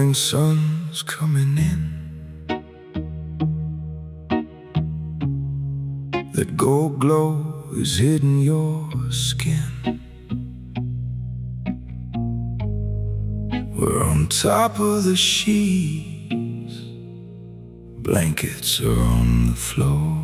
morning sun's coming in. That gold glow is hitting your skin. We're on top of the sheets, blankets are on the floor.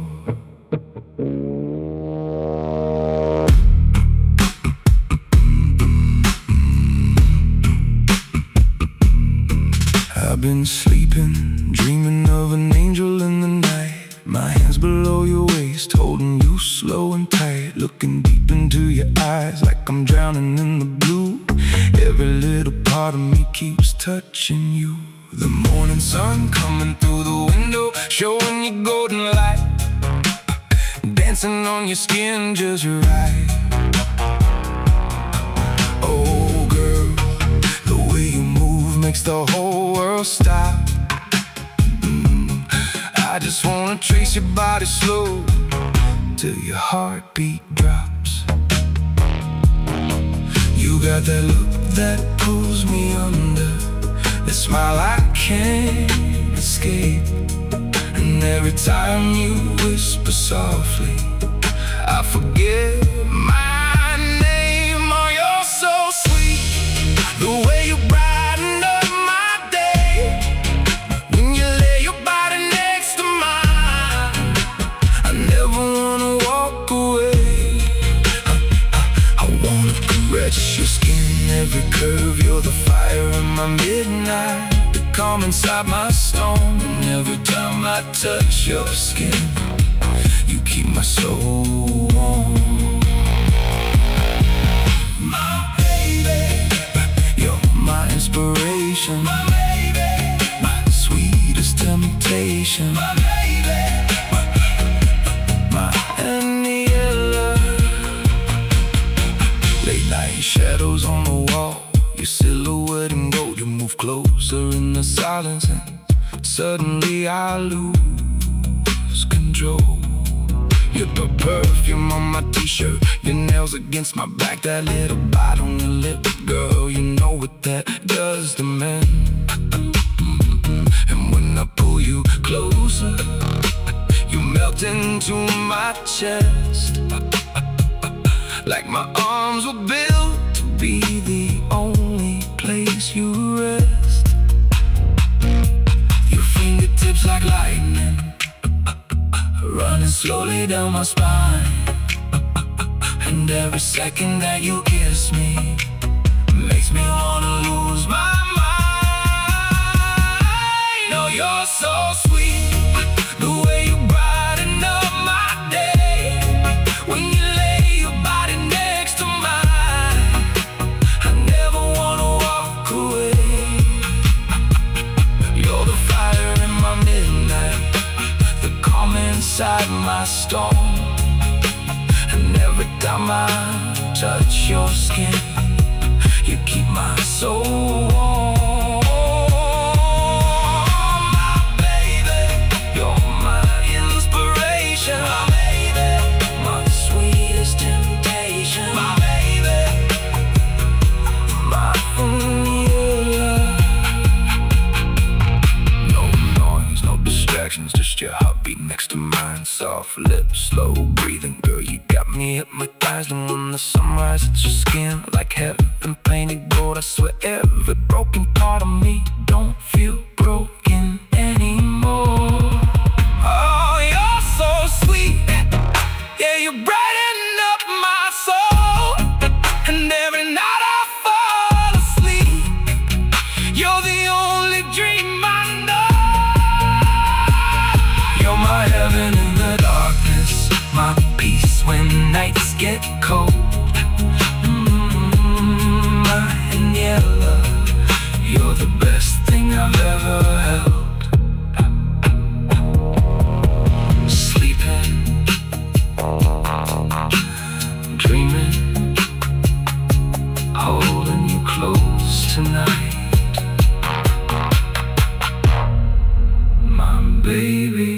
I've been sleeping, dreaming of an angel in the night. My hands below your waist, holding you slow and tight. Looking deep into your eyes like I'm drowning in the blue. Every little part of me keeps touching you. The morning sun coming through the window, showing you golden light, dancing on your skin just right. Oh girl, the way you move makes the whole world stop. I just wanna trace your body slow till your heartbeat drops. You got that look that pulls me under, that smile I can't escape. And every time you whisper softly, I forget my name. Oh, you're so sweet, the way you brighten up my day. When you lay your body next to mine, I never wanna walk away. I wanna caress your skin, every curve. You're the fire in my midnight, the calm inside my storm. And every time I touch your skin, you keep my soul warm. My baby, you're my inspiration, my baby, my sweetest temptation, my baby, my Aniela. Late night shadows on the wall, your silhouette in gold. You move closer in the silence, and suddenly I lose control. You're the perfume on my t-shirt, your nails against my back, that little bite on your lip. Girl, you know what that does to men. And when I pull you closer, you melt into my chest, like my arms were built to be the only place you rest. Your fingertips like lightning, running slowly down my spine. And every second that you kiss me makes me wanna lose my mind. Oh, you're so sweet, the way you brighten up my day. When you lay your body next to mine, I never wanna walk away. You're the fire in my midnight, the calm inside my storm. And every time I touch your skin, you keep my soul warm. My baby, you're my inspiration, my baby, my sweetest temptation, my baby, my Aniela. No noise, no distractions, just your heartbeat next to mine. Soft lips, slow breathing, girl, you got me hypnotized. And when the sunrise hits your skin like heaven painted gold, I swear every broken part of me don't feel broken anymore. Oh, you're so sweet, yeah, you brighten up my soul. And every night I fall asleep, you're the only dream I know. You're my heaven in the darkness, my peace when nights get cold. My Aniela, you're the best thing I've ever held. Sleeping, dreaming, holding you close tonight. My baby,